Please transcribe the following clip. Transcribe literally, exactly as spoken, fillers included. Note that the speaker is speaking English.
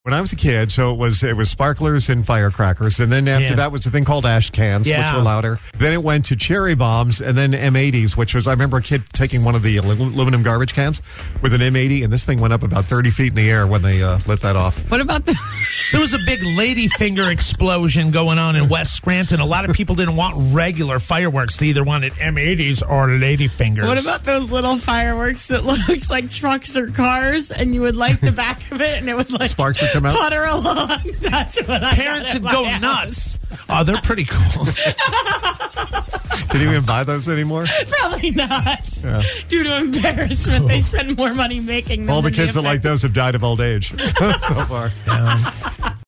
When I was a kid, so it was it was sparklers and firecrackers, and then after Yeah. that was a thing called ash cans, Yeah. which were louder. Then it went to cherry bombs, and then M eighties, which was I remember a kid taking one of the alu- aluminum garbage cans with an M eighty, and this thing went up about thirty feet in the air when they uh, lit that off. What about the... There was a big ladyfinger explosion going on in West Scranton. A lot of people didn't want regular fireworks. They either wanted M eighties or ladyfingers. What about those little fireworks that looked like trucks or cars, and you would light the back of it, and it would like Sparks would come out? putter along? That's what I Parents got would at go my house. nuts. Oh, they're pretty cool. Did you even buy those anymore? Probably not. Yeah. Due to embarrassment, they spend more money making them. All the than kids that like effect- those have died of old age so far. Yeah.